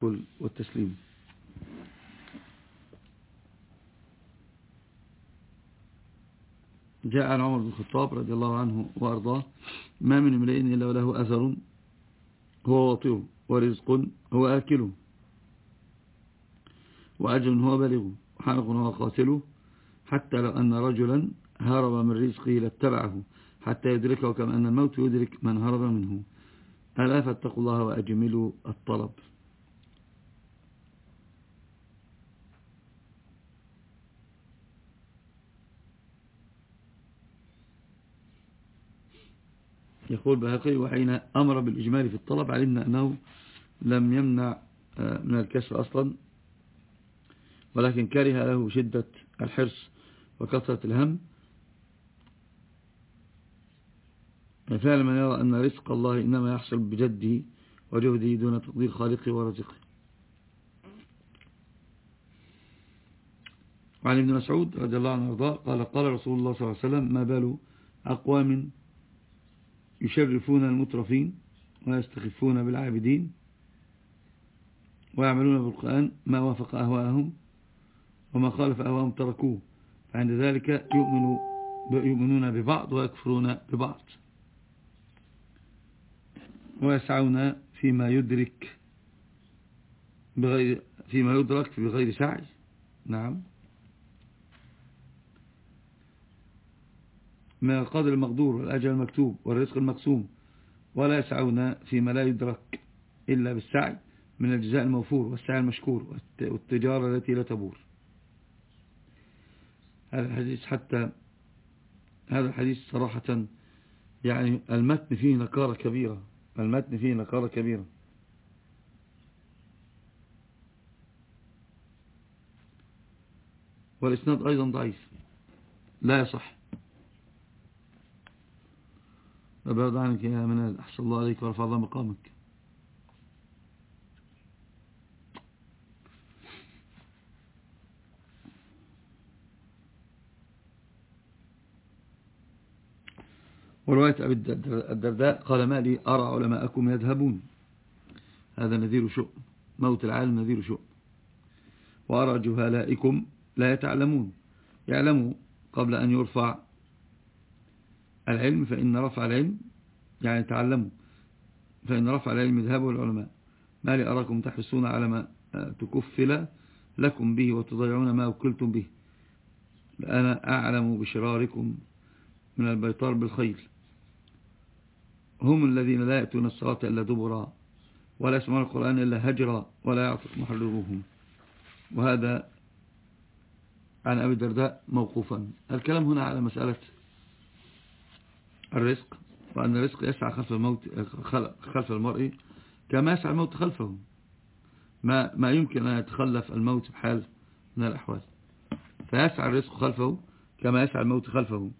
والتسليم. جاء عن عمر بن الخطاب رضي الله عنه وأرضاه: ما من امرئ إلا وله أثر هو واطئه، ورزق هو آكله، وأجل هو بلغه، وحنق هو قاتله، حتى لو أن رجلا هرب من رزقه لاتبعه حتى يدركه، كما أن الموت يدرك من هرب منه. ألا فاتقوا الله وأجملوا الطلب. يقول بهقي: وحين أمر بالإجمال في الطلب علمنا أنه لم يمنع من الكسر أصلا، ولكن كره له شدة الحرص وكثرة الهم. فعلا من يرى أن رزق الله إنما يحصل بجده وجهده دون تقدير خالقه ورزقه. وعن ابن مسعود رضي الله عنه وارضاه قال: قال رسول الله صلى الله عليه وسلم: ما بال أقوام يشرفون المترفين ويستخفون بالعابدين ويعملون بالقرآن ما وافق أهواءهم وما خالف أهواءهم تركوه، فعند ذلك يؤمنون ببعض ويكفرون ببعض، ويسعون فيما يدرك بغير سعي. نعم، من القدر المقدور والأجل المكتوب والرزق المقسوم، ولا يسعون فيما لا يدرك إلا بالسعي من الجزاء الموفور والسعي المشكور والتجارة التي لا تبور. هذا الحديث صراحة يعني المتن فيه نكارة كبيرة. والإسناد أيضا ضعيف لا يصح. أبعد عنك يا منال، أحسن الله عليك ورفع الله مقامك. ورواية أبي الدرداء قال: ما لي أرى علماءكم يذهبون، هذا نذير شؤم، موت العالم نذير شؤم، وأرى جهالائكم لا يتعلمون، يعلموا قبل أن يرفع العلم، فإن رفع العلم يعني تعلموا، فإن رفع العلم ذهبوا العلماء. ما لي أراكم تحرصون على ما تكفل لكم به وتضيعون ما وكلتم به. أنا أعلم بشراركم من البيطار بالخيل، هم الذين لا يأتون الصلاة إلا دبرا، ولا يسمعون القرآن إلا هجرا، ولا يعطف محرروهم. وهذا عن أبي الدرداء موقوفا. الكلام هنا على مسألة الرزق، وأن الرزق يسعى خلف المرء كما يسعى الموت خلفه، ما يمكن أن يتخلف الموت بحال من الأحوال، فيسعى الرزق خلفه كما يسعى الموت خلفه.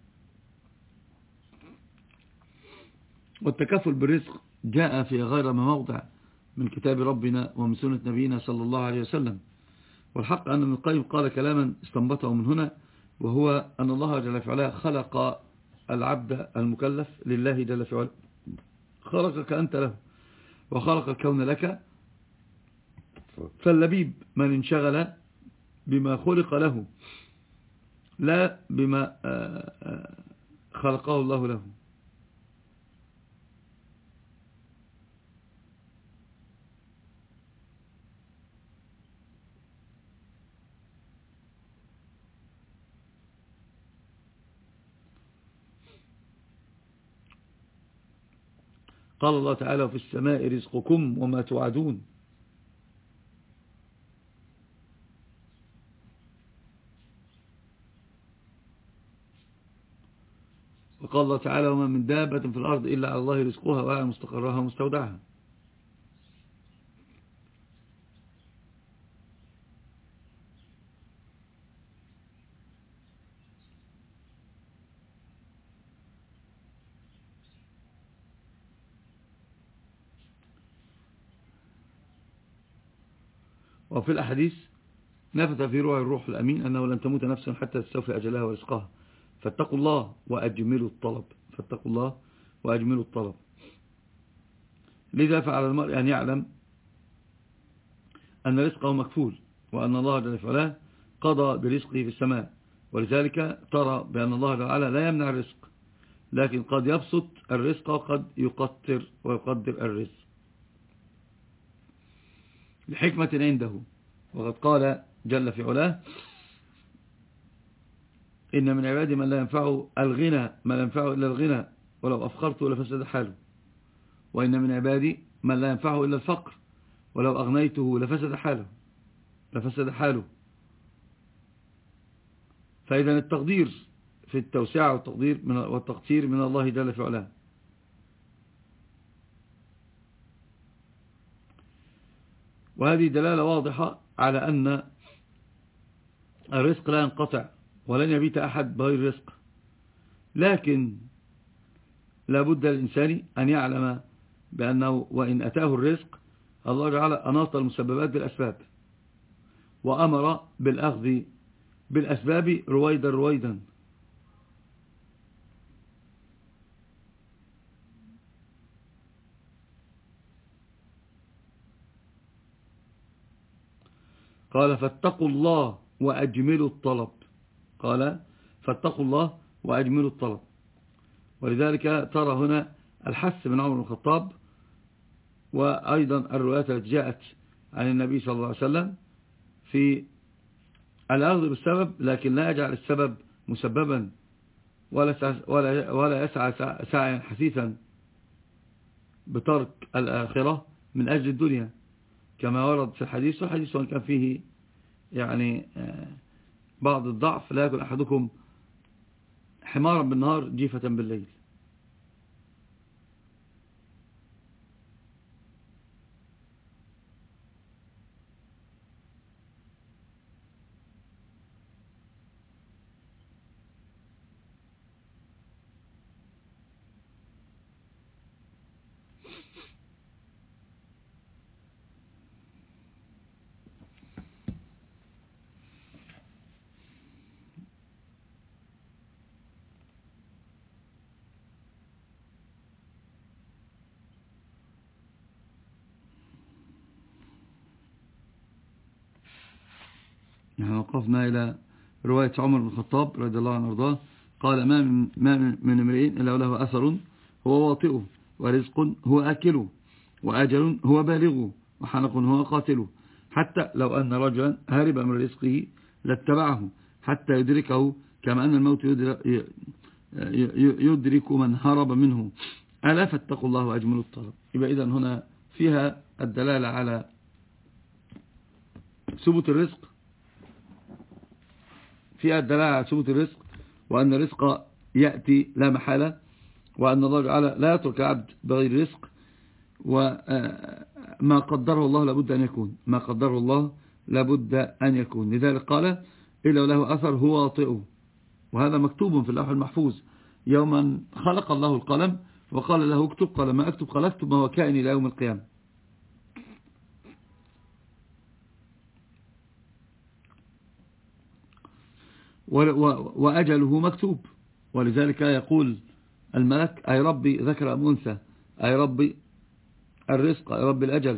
والتكفل بالرزق جاء في غير موضع من كتاب ربنا ومن سنة نبينا صلى الله عليه وسلم. والحق أن ابن القيم قال كلاما استنبطه من هنا، وهو أن الله جل في علاه خلق العبد المكلف لله جل في علاه، خلقك أنت له وخلق الكون لك، فاللبيب من انشغل بما خلق له لا بما خلقه الله له. قال الله تعالى: وفي السماء رزقكم وما توعدون. وقال الله تعالى: وما من دابة في الأرض إلا على الله رزقها ويعلم مستقرها ومستودعها. وفي الأحاديث نفث في روح الروح الأمين أنه لن تموت نفس حتى تستوفي أجلها ورزقها، فاتقوا الله وأجملوا الطلب. لذا فعلى المرء أن يعلم أن رزقه مكفول، وأن الله جل وعلا قضى برزقه في السماء، ولذلك ترى بأن الله جل وعلا لا يمنع الرزق، لكن قد يبسط الرزق وقد يقتر ويقدر الرزق لحكمة عنده. وقد قال جل في علاه: إن من عبادي من لا ينفعه الغنى، ما لا ينفعه إلا الغنى ولو أفخرته لفسد حاله، وإن من عبادي من لا ينفعه إلا الفقر ولو أغنيته لفسد حاله. فإذا التقدير في التوسعة والتقدير من الله جل في علاه. وهذه دلالة واضحة على أن الرزق لا ينقطع ولن يبيت أحد بغير رزق، لكن لا بد للإنسان أن يعلم بأنه وإن أتاه الرزق الله جعل أناط المسببات بالأسباب، وأمر بالأخذ بالأسباب رويدا. قال: فاتقوا الله وأجملوا الطلب. ولذلك ترى هنا الحث من عمر بن الخطاب، وأيضا الروايات التي جاءت عن النبي صلى الله عليه وسلم في الأخذ بالسبب، لكن لا يجعل السبب مسببا ولا يسعى سعيا حثيثا بترك الآخرة من أجل الدنيا، كما ورد في الحديث، والحديث وان كان فيه يعني بعض الضعف: لا يكن أحدكم حمارا بالنهار جيفة بالليل. نحن وقفنا إلى رواية عمر بن الخطاب رضي الله عنه وارضاه قال: ما من امرئ إلا له أثر هو واطئه، ورزق هو آكله، وأجل هو بالغه، وحنق هو قاتله، حتى لو أن رجلا هرب من رزقه لاتبعه حتى يدركه، كما أن الموت يدرك من هرب منه. ألا فاتقوا الله وأجملوا الطلب. يبقى إذن هنا فيها الدلالة على ثبوت الرزق، وأن الرزق يأتي لا محالة، وأن الله تعالى لا يترك عبد بغير رزق، وما قدره الله لابد أن يكون. لذلك قال: إلا له أثر هو واطئه، وهذا مكتوب في اللوح المحفوظ. يوما خلق الله القلم وقال له: اكتب. قال: ما أكتب؟ قال: اكتب ما هو كائن إلى يوم القيامة. وأجله مكتوب. ولذلك يقول الملك: أي ربي ذكر أم أنثى، أي ربي الرزق، أي ربي الأجل.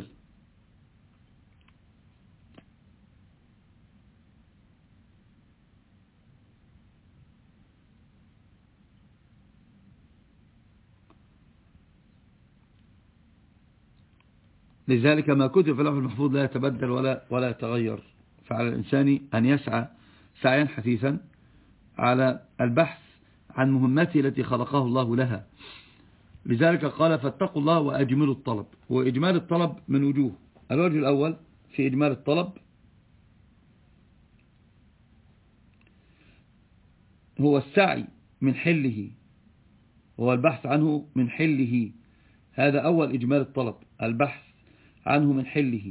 لذلك ما كتب في اللوح المحفوظ لا يتبدل ولا يتغير. فعلى الإنسان أن يسعى سعيا حثيثا على البحث عن مهمته التي خلقه الله لها. لذلك قال: فاتقوا الله وأجملوا الطلب. وإجمال الطلب من وجوه. الوجه الأول في إجمال الطلب هو السعي من حله، هو البحث عنه من حله. هذا أول إجمال الطلب، البحث عنه من حله.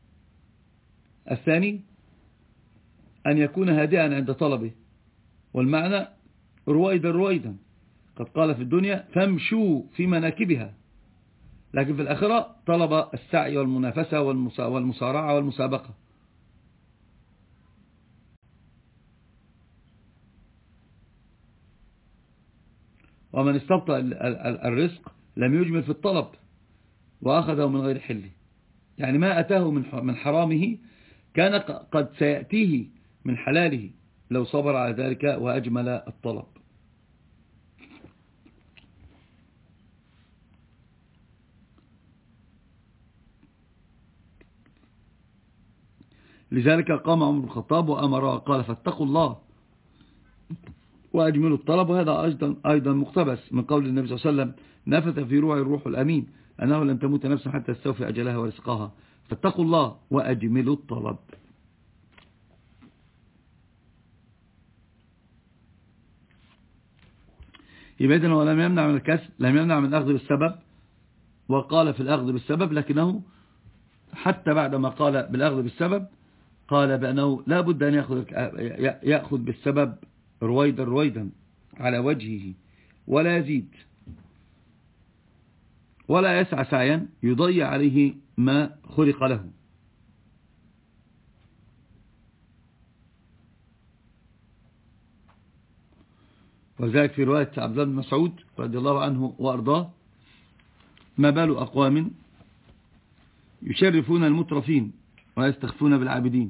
الثاني أن يكون هادئا عند طلبه، والمعنى رويدا. قد قال في الدنيا: فامشوا في مناكبها، لكن في الآخرة طلب السعي والمنافسة والمصارعة والمسابقة. ومن استبطأ الرزق لم يجمل في الطلب وأخذه من غير حله. يعني ما أتاه من حرامه كان قد سيأتيه من حلاله لو صبر على ذلك وأجمل الطلب. لذلك قام عمر بن الخطاب وأمر قال فاتقوا الله وأجملوا الطلب. وهذا أيضا مقتبس من قول النبي صلى الله عليه وسلم نفث في روعي الروح الأمين أنه لن تموت نفس حتى تستوفي أجلها ورزقها، فاتقوا الله وأجملوا الطلب. يبقى إذن هو لم يمنع من الكسب، لم يمنع من الأخذ بالسبب، وقال في الأخذ بالسبب، لكنه حتى بعدما قال بالأخذ بالسبب قال بأنه لا بد أن يأخذ بالسبب رويدا رويدا على وجهه، ولا يزيد ولا يسعى سعيا يضيع عليه ما خلق له. وذلك في رواية عبد الله بن مسعود رضي الله عنه وأرضاه ما بال أقوام يشرفون المترفين ويستخفون بالعابدين.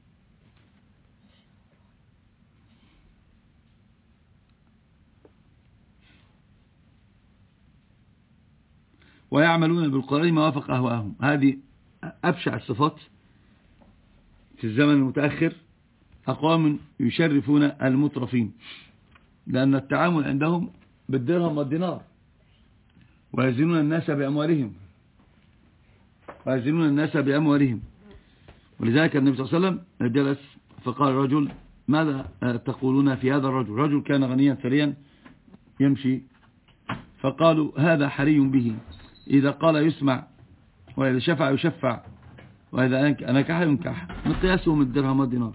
ويعملون بالقرآن ما وافق أهواءهم. هذه أبشع الصفات في الزمن المتأخر، أقوام يشرفون المترفين، لأن التعامل عندهم بالدرهم والدينار، ويزنون الناس بأموالهم. ولذلك النبي صلى الله عليه وسلم جلس فقال الرجل ماذا تقولون في هذا الرجل؟ رجل كان غنيا ثريا يمشي، فقالوا هذا حري به، إذا قال يسمع، وإذا شفع يشفع، وإذا نكح ينكح، مقياسهم الدرهم والدينار.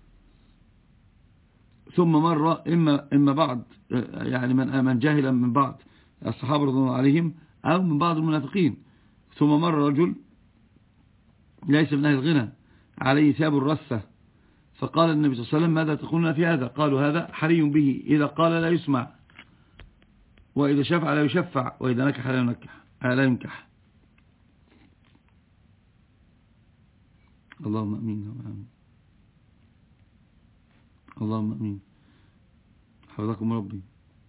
ثم مرة إما بعض يعني من جاهل من بعض الصحابة رضي الله عليهم أو من بعض المنافقين، ثم مر رجل ليس من أهل الغنى عليه ثياب الرثة، فقال النبي صلى الله عليه وسلم ماذا تقولون في هذا؟ قالوا هذا حري به، إذا قال لا يسمع، وإذا شفع لا يشفع، وإذا نكح لا ينكح. اللهم أمين. اللهم أمين. حفظكم ربي.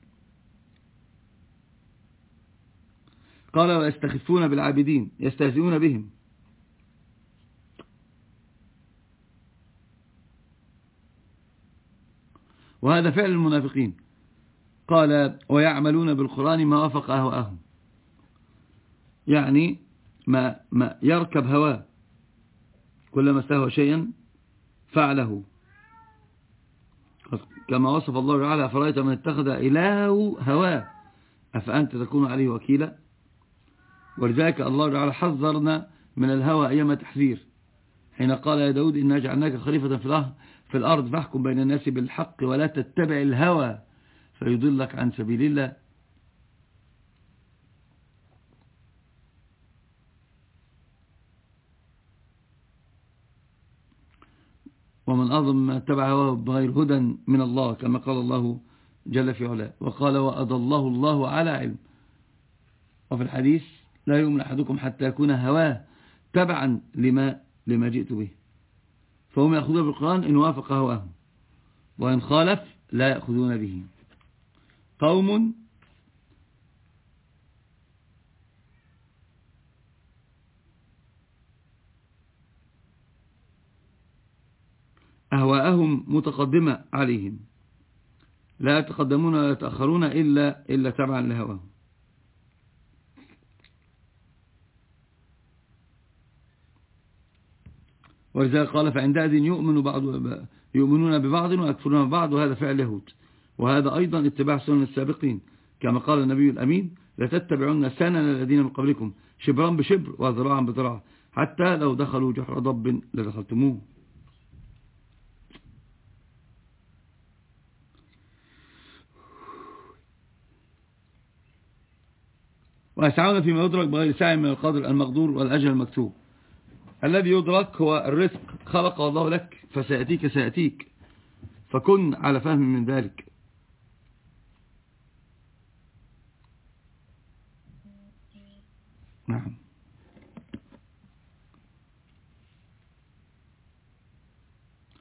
قال ويستخفون بالعابدين، يستهزئون بهم. وهذا فعل المنافقين. قال ويعملون بالقرآن ما وافق أهواءهم، يعني ما يركب هواه، كلما استهوى شيئا فعله، كما وصف الله تعالى أفرأيت من اتخذ إلهه هواه أفأنت تكون عليه وكيلا. ولذلك الله تعالى حذرنا من الهوى أيما تحذير، حين قال يا داود إنا جعلناك خليفة في الأرض فاحكم بين الناس بالحق ولا تتبع الهوى فيضلك عن سبيل الله. ومن أظلم من اتبع هواه بغير هدى من الله، كما قال الله جل في علاه. وقال وأضله الله على علم. وفي الحديث لا يؤمن أحدكم حتى يكون هواه تبعا لما جئت به. فهم يأخذون بالقرآن إن وافق هواهم، وإن خالف لا يأخذون به. قوم أهواءهم متقدمة عليهم، لا يتقدمون ولا يتأخرون إلا تبعا لهواهم. ولذلك قال فعندئذ يؤمنون ببعض ويكفرون ببعض، وهذا فعل اليهود. وهذا أيضا اتباع سنن السابقين، كما قال النبي الأمين لتتبعون سنن الذين من قبلكم شبرا بشبر وذراعا بذراع حتى لو دخلوا جحر ضب لدخلتموه. ويسعون فيما يدرك بغير سعي من القدر المقدور والأجل المكتوب. الذي يدرك هو الرزق، خلق الله لك سيأتيك، فكن على فهم من ذلك. نعم.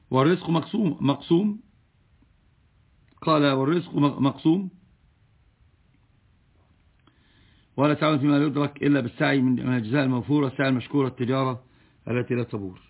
والرزق مقسوم. قال والرزق مقسوم ولا تعمل فيما لا يدرك إلا بالسعي من الأجزاء الموفورة، السعي المشكورة، التجارة التي لا تبور.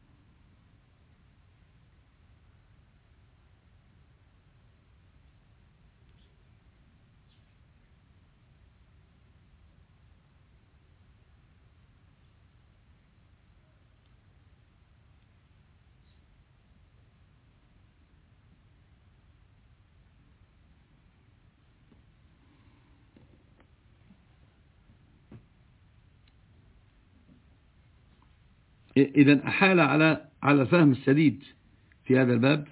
إذن أحال على الفهم السديد في هذا الباب.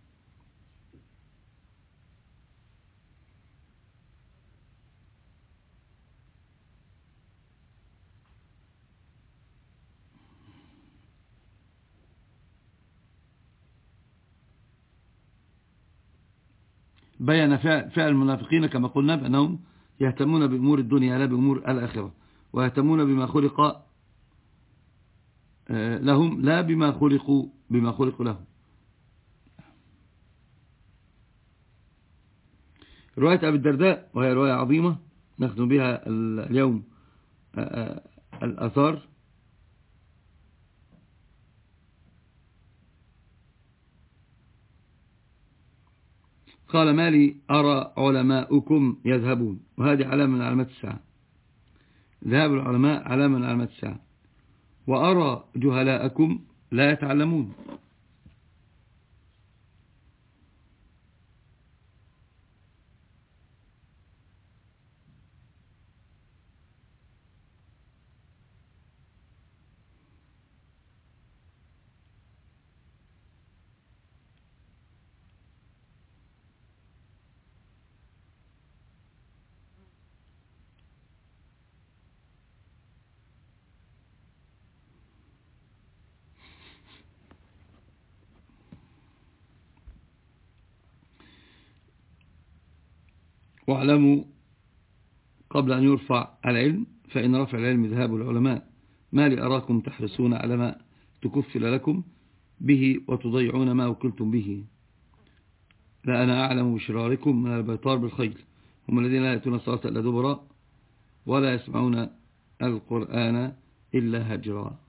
بيّن فعل المنافقين كما قلنا بأنهم يهتمون بأمور الدنيا لا بأمور الآخرة، ويهتمون بما خلق لهم لا بما خلقوا لهم. رواية أبي الدرداء وهي رواية عظيمة نختم بها اليوم الأثار. قال ما لي أرى علماؤكم يذهبون، وهذه علامة من علامات الساعة. ذهاب العلماء علامة من علامات الساعة. وأرى جهلاءكم لا يتعلمون. واعلموا قبل أن يرفع العلم فإن رفع العلم ذهاب العلماء. ما لي أراكم تحرصون على ما تكفل لكم به وتضيعون ما وكلتم به. لا أنا أعلم بشراركم من البيطار بالخيل، هم الذين لا يأتون الصلاة إلا دبرا ولا يسمعون القرآن إلا هجرا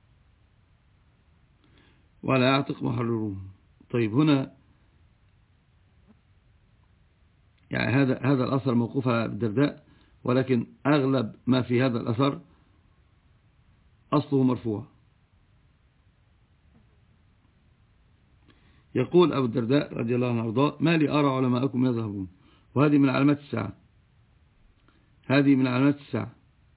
ولا يعتق محررون. طيب هنا يعني هذا الأثر موقوف على الدرداء، ولكن أغلب ما في هذا الأثر أصله مرفوع. يقول أبو الدرداء رضي الله عنه وارضاه ما لي أرى علماءكم يذهبون، وهذه من علامات الساعة. هذه من علامات الساعة.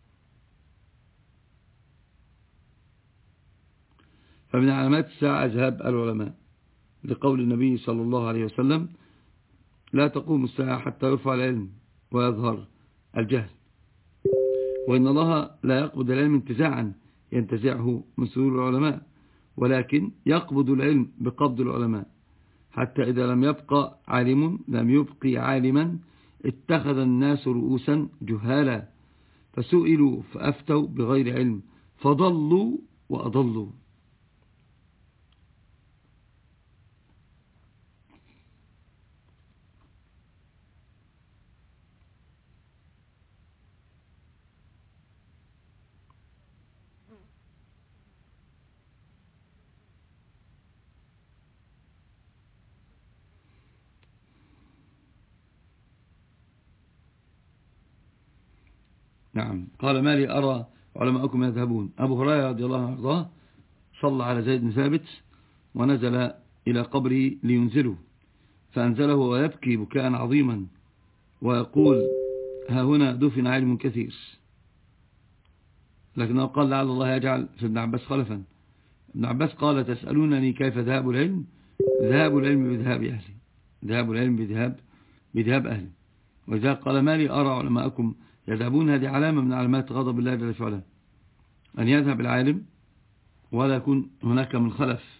فمن علامات الساعة ذهاب العلماء، لقول النبي صلى الله عليه وسلم لا تقوم الساعة حتى يرفع العلم ويظهر الجهل، وإن الله لا يقبض العلم انتزاعا ينتزعه من صدور العلماء، ولكن يقبض العلم بقبض العلماء، حتى إذا لم يبقى عالم لم يبقي عالما اتخذ الناس رؤوسا جهالا فسئلوا فأفتوا بغير علم فضلوا وأضلوا. نعم. قال ما لي أرى علماءكم يذهبون. أبو هريرة رضي الله عنه وارضاه صلى على زيد بن ثابت ونزل إلى قبره لينزله، فأنزله ويبكي بكاء عظيما ويقول ها هنا دفن علم كثير، لكنه قال لعل الله يجعل في ابن عباس خلفا. ابن عباس قال تسألونني كيف ذهاب العلم؟ ذهاب العلم بذهاب أهلي، ذهاب العلم بذهاب أهلي. وإذا قال ما لي أرى علماءكم يذهبون، هذه علامة من علامات غضب الله جل وعلا، أن يذهب العالم ولا يكون هناك من خلف.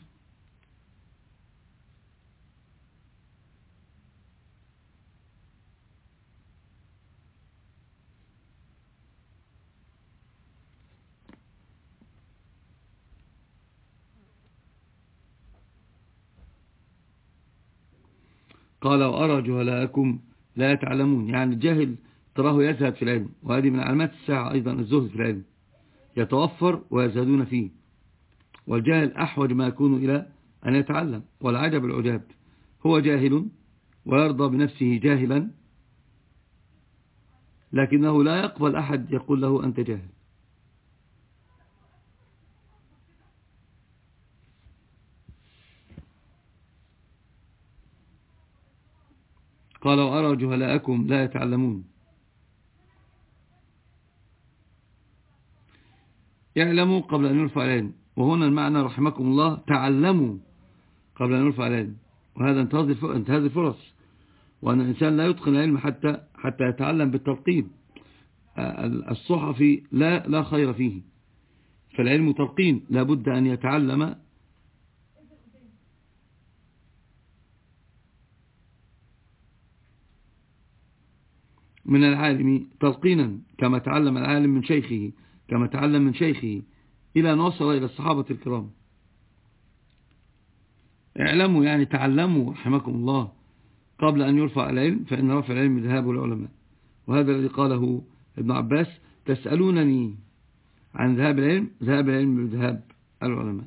قال وأرى جهلاءكم لا يتعلمون، يعني الجاهل تراه يزهد في العلم، وهذه من علامات الساعة أيضا الزهد في العلم، يتوفر ويزهدون فيه، والجاهل أحوج ما يكون إلى أن يتعلم. والعجب العجاب، هو جاهل ويرضى بنفسه جاهلا، لكنه لا يقبل أحد يقول له أنت جاهل. قال وأرى جهلاءكم لا يتعلمون. اعلموا قبل أن يرفع العلم، وهنا المعنى رحمكم الله تعلموا قبل أن يرفع العلم، وهذا انتهاز الفرص، وأن الإنسان لا يتقن العلم حتى يتعلم بالتلقين. الصحفي لا خير فيه، فالعلم تلقين، لابد أن يتعلم من العالم تلقينا، كما تعلم العالم من شيخه، كما تعلم من شيخه، إلى أن وصل إلى الصحابة الكرام. اعلموا يعني تعلموا رحمكم الله قبل أن يرفع العلم، فإن رفع العلم ذهاب العلماء. وهذا الذي قاله ابن عباس: تسألونني عن ذهاب العلم، ذهاب العلم بذهاب العلماء.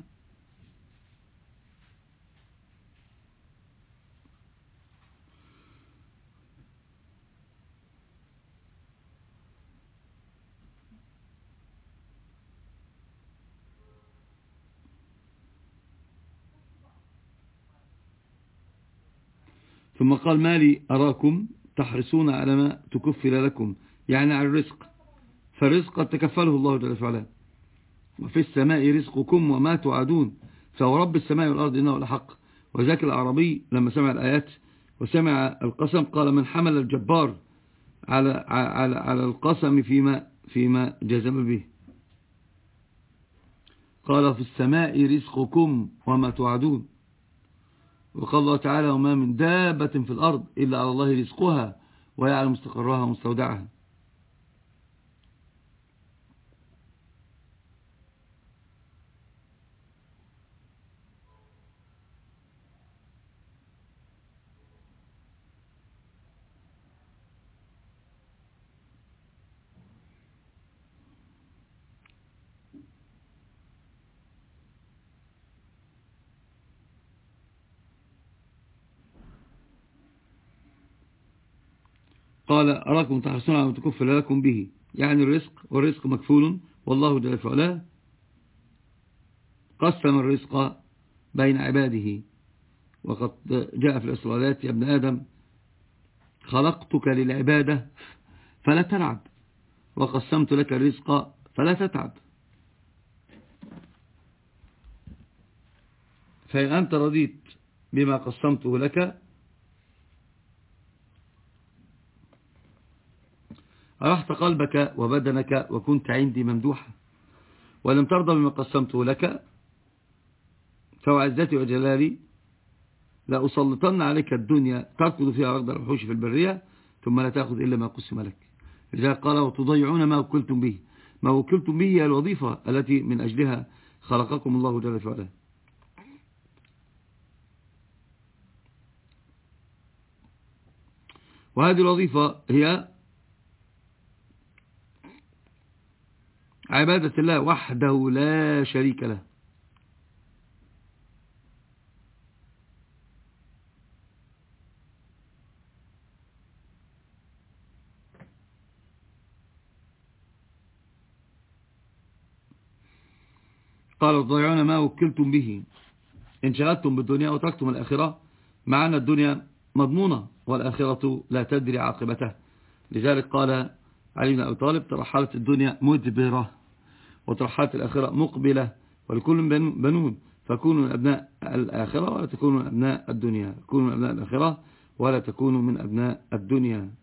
ثم قال: ما لي أراكم تحرصون على ما تكفل لكم، يعني على الرزق، فالرزق قد تكفله الله جل وعلا، وفي السماء رزقكم وما توعدون، فهو رب السماء والأرض إنه لحق. وذاك الأعرابي لما سمع الآيات وسمع القسم قال: من حمل الجبار على القسم فيما جزم به. قال: في السماء رزقكم وما توعدون. وقال الله تعالى: وما من دابة في الأرض إلا على الله رزقها ويعلم مستقرها ومستودعها. قال: أراكم تحرصون على ما تكفل لكم به، يعني الرزق، والرزق مكفول، والله جل وعلا قسم الرزق بين عباده. وقد جاء في الإسرائيلات: يا ابن آدم خلقتك للعبادة فلا تلعب، وقسمت لك الرزق فلا تتعب. فإن أنت رضيت بما قسمته لك أرحت قلبك وبدنك وكنت عندي ممدوحا، ولم ترضى بما قسمته لك فوعزتي وجلالي لأسلطن عليك الدنيا تركض فيها ركض الوحوش في البرية ثم لا تأخذ إلا ما قسم لك. لذلك قال: وتضيعون ما وكلتم به. ما وكلتم به هي الوظيفة التي من أجلها خلقكم الله جل وعلا. وهذه الوظيفة هي عبادة الله وحده لا شريك له. قالوا: تضيعون ما وكلتم به، انشغلتم بالدنيا وتركتم الآخرة، مع أن الدنيا مضمونة والآخرة لا تدري عاقبته. لذلك قال علي بن أبي طالب: ترحلت الدنيا مدبرة وترحلت الآخرة مقبلة، ولكل بنون، فكونوا من أبناء الآخرة ولا تكونوا من أبناء الدنيا، كونوا من أبناء الآخرة ولا تكونوا من أبناء الدنيا.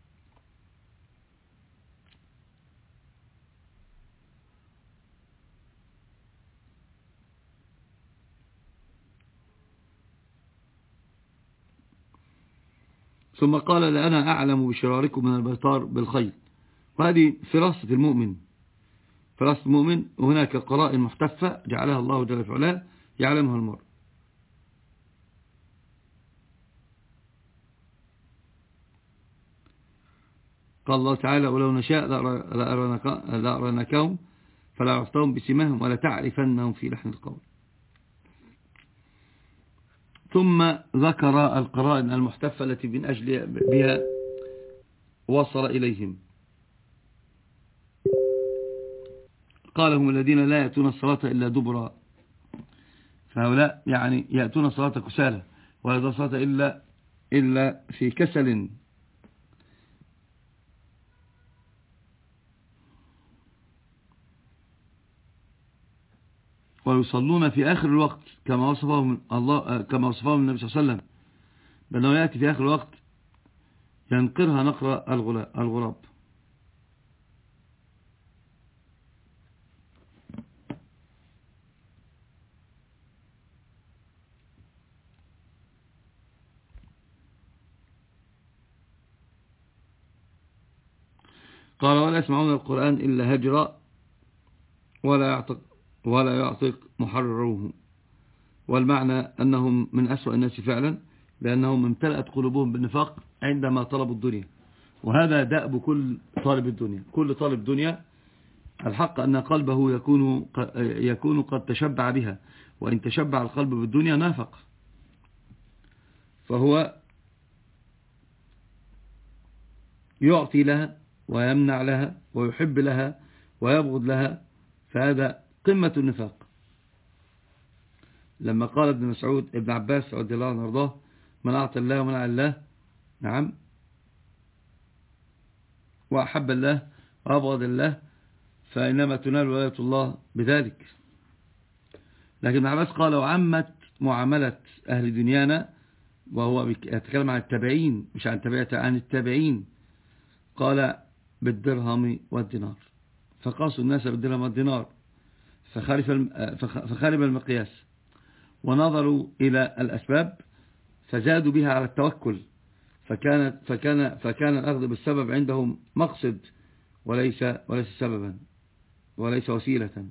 ثم قال: لأنا أعلم بشراركم من البطار بالخير. وهذه فراسة المؤمن، فراسة المؤمن، وهناك قرائن محتفة جعلها الله جل وعلا يعلمها المرء. قال الله تعالى ولو نشاء لأرناكهم فلا عرفتهم بسماهم ولا تعرفنهم في لحن القول. ثم ذكر القرائن المحتفة التي من أجل بها وصل إليهم. قال هم الذين لا يأتون الصلاة إلا دبرا، فهؤلاء يعني يأتون الصلاة كسالى ولا يأتون الصلاة إلا في كسل. ويصلون في آخر الوقت كما وصفهم النبي صلى الله عليه وسلم بأنه يأتي في آخر الوقت ينقرها نقر الغراب. قال ولا يسمعون القرآن إلا هجرا ولا يعتق محرروه. والمعنى أنهم من أسوأ الناس فعلا، لأنهم امتلأت قلوبهم بالنفاق عندما طلبوا الدنيا، وهذا دأب كل طالب الدنيا. كل طالب دنيا الحق أن قلبه يكون قد تشبع بها، وإن تشبع القلب بالدنيا نافق، فهو يعطي لها ويمنع لها ويحب لها ويبغض لها، فهذا قمة النفاق. لما قال ابن عباس رضي الله عنه وارضاه من أعطى الله ومنع الله، نعم، وأحب الله وأبغض الله فإنما تنال ولاية الله بذلك. لكن ابن عباس قال وعمت معاملة أهل دنيانا، وهو يتكلم عن التابعين مش عن عن التابعين، قال بالدرهم والدينار، فقاسوا الناس بالدرهم والدينار فخرب المقياس، ونظروا إلى الأسباب فزادوا بها على التوكل، فكان الأخذ بالسبب عندهم مقصد وليس سببا وليس وسيلة.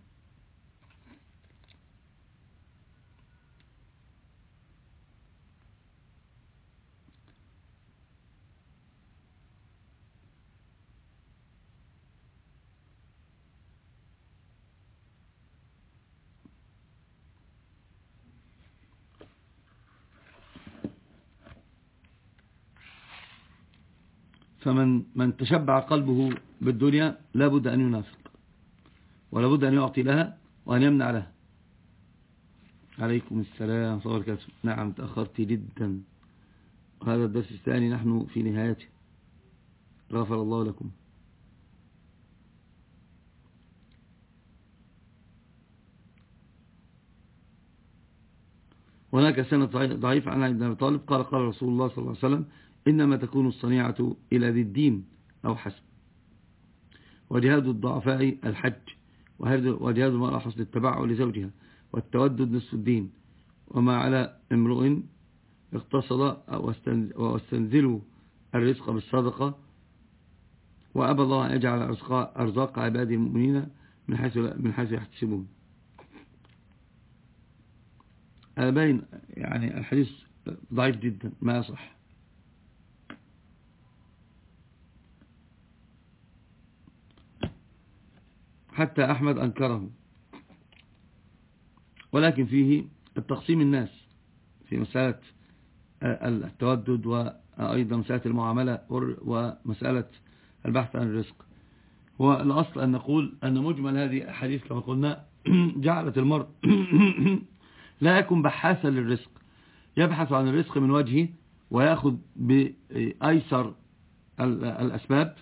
فمن تشبع قلبه بالدنيا لابد أن ينافق، ولابد أن يعطي لها وأن يمنع لها. عليكم السلام ورحمة الله وبركاته. نعم تأخرت جدا، وهذا الدرس الثاني نحن في نهايته، غفر الله لكم. هناك سنة ضعيف عن ابن أبي طالب قال قال رسول الله صلى الله عليه وسلم إنما تكون الصنيعة إلى ذي الدين أو حسب، وجهاد الضعفاء الحج، وجهاد المرأة حسن التبع لزوجها، والتودد نصف الدين، وما على امرؤ اقتصد واستنزلوا الرزق بالصدقة، وأبى الله أن يجعل أرزاق عباده المؤمنين من حيث يحتسبون. باين يعني الحديث ضعيف جدا ما يصح. حتى أحمد أنكره، ولكن فيه التقسيم الناس في مسألة التودد، وأيضا مسألة المعاملة، ومسألة البحث عن الرزق. والأصل أن نقول أن مجمل هذه الحديث كما قلنا جعلت المرء لا يكون بحاثا للرزق، يبحث عن الرزق من وجهه ويأخذ بأيسر الأسباب،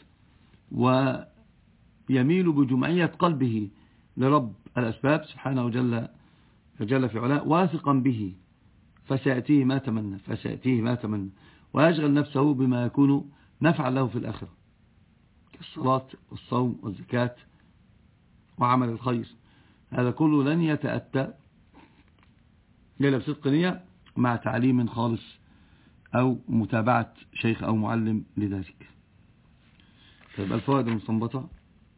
ويميل بجمعية قلبه لرب الأسباب سبحانه جل في علاه، واثقا به، فسيأتيه ما تمنى، ويشغل نفسه بما يكون نفعا له في الآخرة، كالصلاة والصوم والزكاة وعمل الخير. هذا كله لن يتأتى إلا بصدق نية مع تعليم خالص أو متابعة شيخ أو معلم لذلك. طيب الفوائد المستنبطة: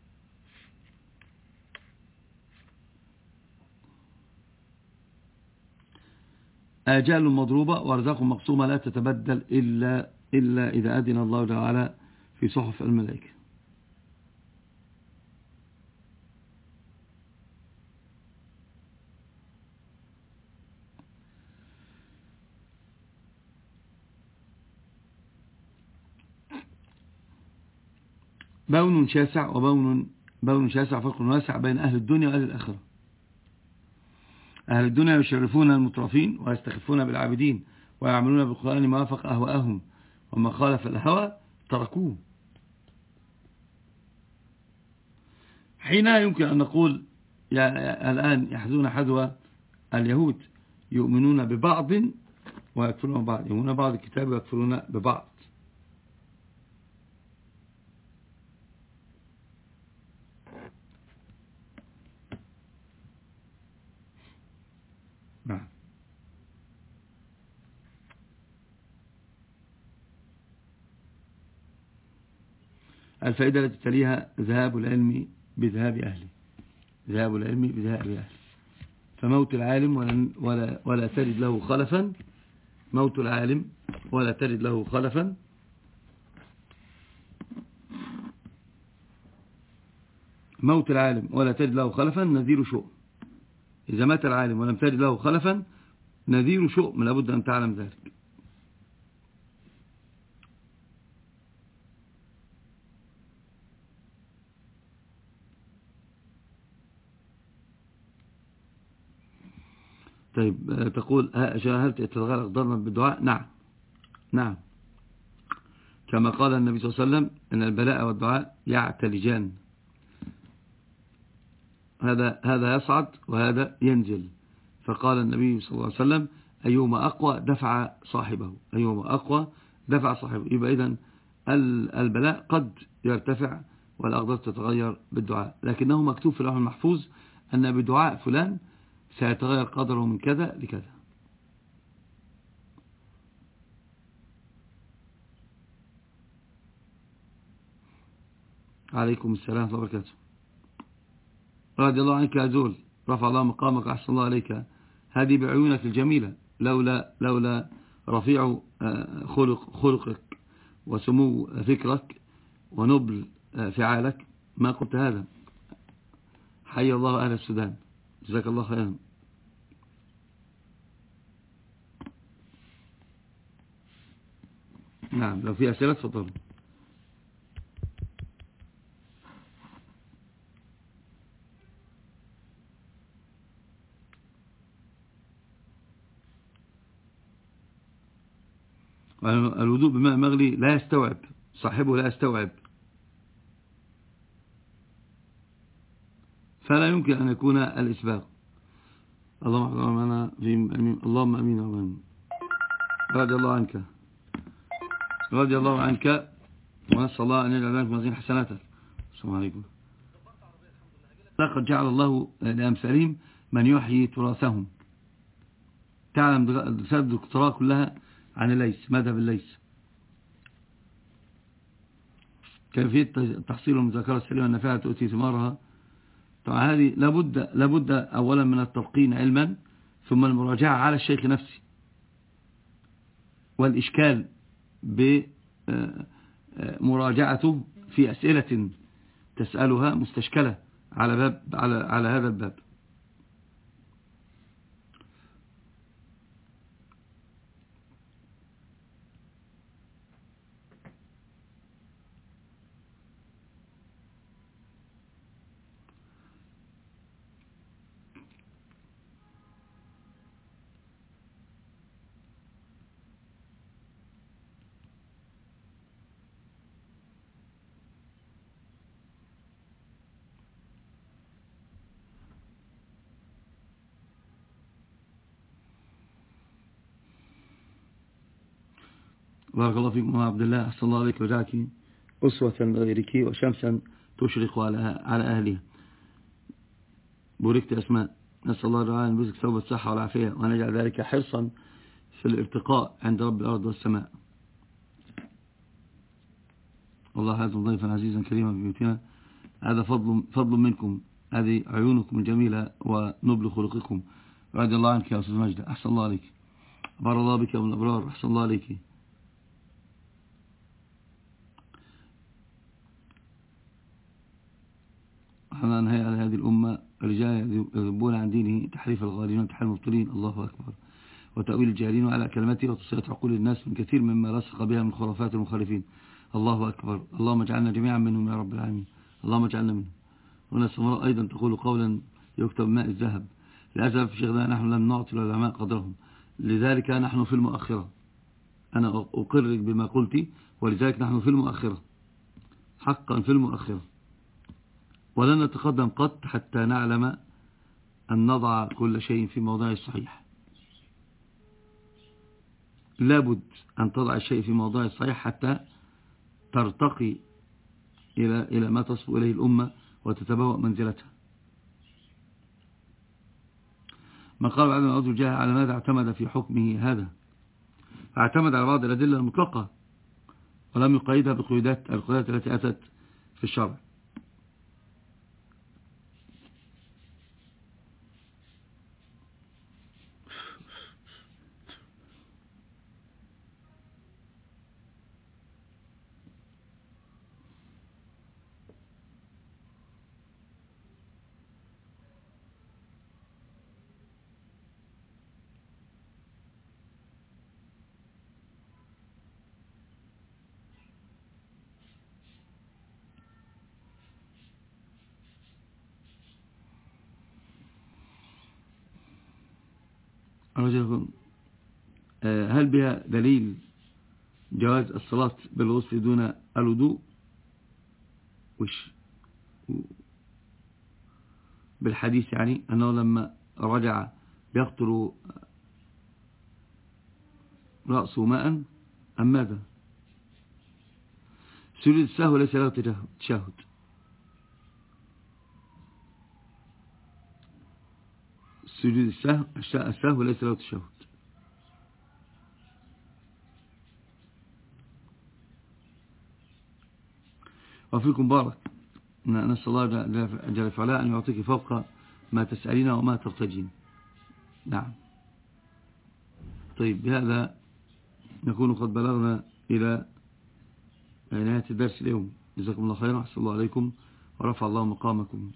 آجال مضروبة وأرزاق مقسومة لا تتبدل إلا إذا أذن الله تعالى في صحف الملائكة. بون شاسع بون شاسع، فرق واسع بين أهل الدنيا وأهل الآخرة. أهل الدنيا يشرفون المترفين ويستخفون بالعابدين ويعملون بالقرآن ما وافق أهواءهم، وما خالف الهوى تركوه. حين يمكن أن نقول الآن يحذون حذو اليهود، يؤمنون ببعض ويكفرون ببعض، يؤمنون بعض الكتاب ويكفرون ببعض. نعم. الفائدة التي تليها ذهاب العلم بذهاب أهله، ذهاب العلم بذهاب أهله. فموت العالم ولا تجد له خلفا، موت العالم ولا تجد له خلفا، موت العالم ولا تجد له خلفا نذير شؤم. إذا مات العالم ولم تجد له خلفا نذير شؤم، لابد أن تعلم ذلك. طيب، تقول هل تتغير أقدارنا بالدعاء؟ نعم نعم، كما قال النبي صلى الله عليه وسلم أن البلاء والدعاء يعتلجان، هذا يصعد وهذا ينزل. فقال النبي صلى الله عليه وسلم أيهما أقوى دفع صاحبه، أيهما أقوى دفع صاحبه. يبقى إذن البلاء قد يرتفع والأقدار تتغير بالدعاء، لكنه مكتوب في اللوح المحفوظ أن بدعاء فلان سيتغير قدره من كذا لكذا. عليكم السلام ورحمة الله وبركاته. رضي الله عنك يا زول، رفع الله مقامك، أحسن الله عليك. هذه بعيونك الجميلة، لولا رفيع خلقك وسمو فكرك ونبل فعالك ما قلت هذا. حي الله أهل السودان، جزاك الله خيرا. نعم، لو في أسئلة تفضلوا. الوضوء بماء مغلي لا يستوعب صاحبه، لا يستوعب، فلا يمكن أن يكون الإسباغ. اللهم أمين، اللهم أمين اللهم. رضي الله عنك، رضي الله عنك، ونسأل الله أن يجعل ذلك موازين حسناتك. السلام عليكم. لقد جعل الله لأمثالهم من يحيي تراثهم. تعلم رسالة الدكتوراه كلها عن الليث، مذهب الليث، كيفية تحصيل المذاكرة السليمة النافعة تؤتي ثمارها. طبعا هذه لابد أولا من التلقين علما، ثم المراجعة على الشيخ نفسه، والإشكال بمراجعته في أسئلة تسألها مستشكلة على هذا الباب. بارك الله فيكم يا عبد الله، أحسن الله عليك، وجعلك أسوة لغيرك وشمسا تشرق على أهلها. بوركت أسماء، نسأل الله تعالى أن يرزقك ثوب الصحة والعافية، وأن يجعل ذلك حرصا في الارتقاء عند رب الأرض والسماء. الله هذا ضيفا عزيزا كريما في بيوتنا، هذا فضل منكم، هذه عيونكم الجميلة ونبل خلقكم. رضي الله عنك يا أستاذ مجد، أحسن الله عليك. بار الله بك يا ابن الأبرار، أحسن الله عليك. سبحانه أن هي على هذه الأمة رجال يذبون عن دينه تحريف الغالين وتحريف المبطلين، الله أكبر، وتأويل الجاهلين وعلى كلمته وتصفية عقول الناس من كثير مما رسخ بها من خرافات المخالفين، الله أكبر. اللهم اجعلنا جميعا منهم يا رب العالمين، اللهم اجعلنا منهم. هنا السمراء أيضا تقول قولا يكتب ماء الذهب: للأسف شيخنا نحن لم نعطي العلماء قدرهم، لذلك نحن في المؤخرة. أنا أقرك بما قلت، ولذلك نحن في المؤخرة، حقا في المؤخرة، ولن نتقدم قط حتى نعلم أن نضع كل شيء في موضعه الصحيح. لابد أن تضع الشيء في موضعه الصحيح حتى ترتقي إلى ما تصفو إليه الأمة وتتبوأ منزلتها. من قال بعد ما أرجو جاء على ماذا اعتمد في حكمه هذا؟ اعتمد على بعض الأدلة المطلقة ولم يقيدها بالقيودات التي أتت في الشرع. هل بها دليل جواز الصلاة بالغسل دون الوضوء؟ بالحديث يعني أنه لما رجع يقطر رأسه ماء أم ماذا؟ سجود السهو ليس له تشهد. سجود السهو ليس له تشهد. وفيكم بارك، نسأل الله جل وعلا أن يعطيك فوق ما تسألين وما ترتجين. نعم. طيب، بهذا نكون قد بلغنا إلى نهاية الدرس اليوم. جزاكم الله خيرا، أحسن الله عليكم ورفع الله مقامكم.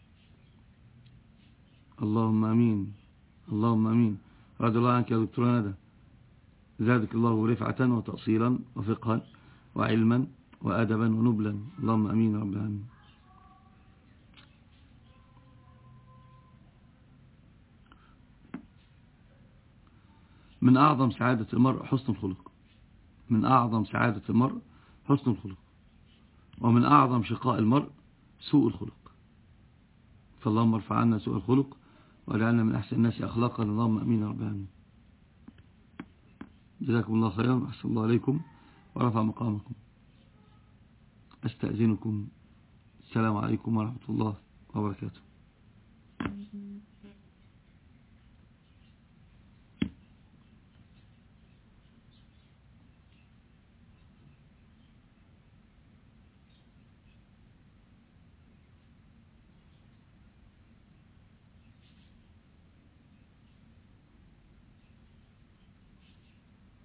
اللهم أمين، اللهم أمين. رضي الله عنك يا دكتور ندى، زادك الله رفعة وتأصيلا وفقها وعلما وأدبا ونبلا، اللهم أمين رب العالمين. من أعظم سعادة المرء حسن الخلق، من أعظم سعادة المرء حسن الخلق، ومن أعظم شقاء المرء سوء الخلق. فاللهم ارفع عنا سوء الخلق واجعلنا من أحسن الناس أخلاقا، اللهم أمين رب العالمين. جزاكم الله خيرا، أحسن الله عليكم ورفع مقامكم. أستأذنكم، السلام عليكم ورحمة الله وبركاته.